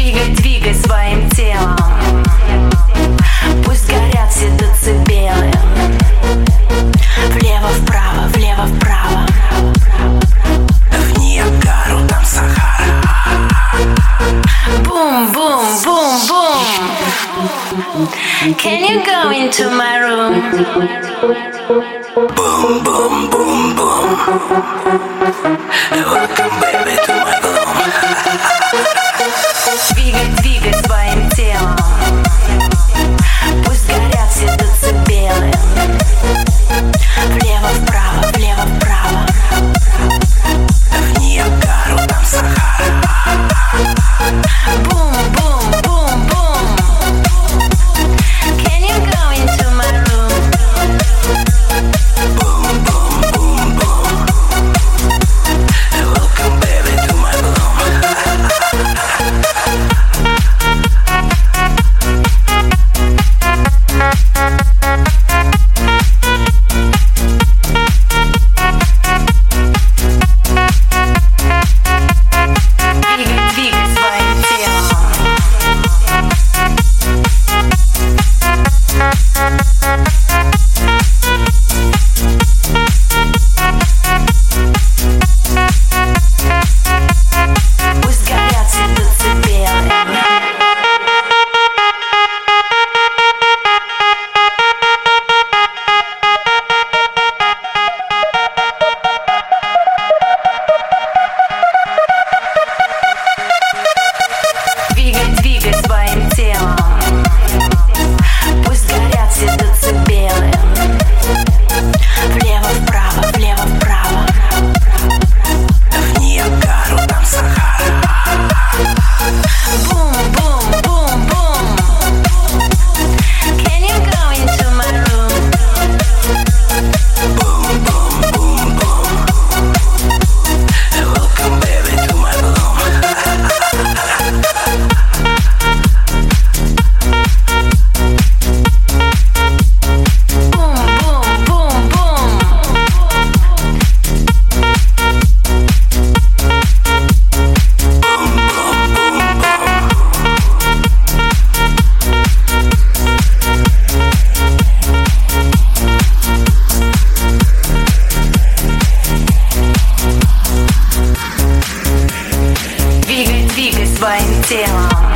Двигай своим телом. Пусть горят все децибелы. Влево-вправо, влево-вправо. В Ниагару, там Сахара. Бум-бум-бум-бум. Can you go into my room? Бум-бум-бум-бум. Welcome, baby, to my room. Двигай своим телом. Пусть горят все децибелы. Влево-вправо, влево-вправо. В Ниагару, там Сахара. Бум-бум-бум-бум. Can you go into my room? Бум-бум-бум-бум. Welcome, baby, to my room. Двигай своим телом. Пусть горят все децибелы. Двигай своим телом. Пусть горят все децибелы. Влево-вправо, влево-вправо. В Ниагару, там Сахара. Бум-бум-бум-бум. Can you go into my room? Бум-бум-бум-бум. Welcome, baby, to my room. Двигай своим телом.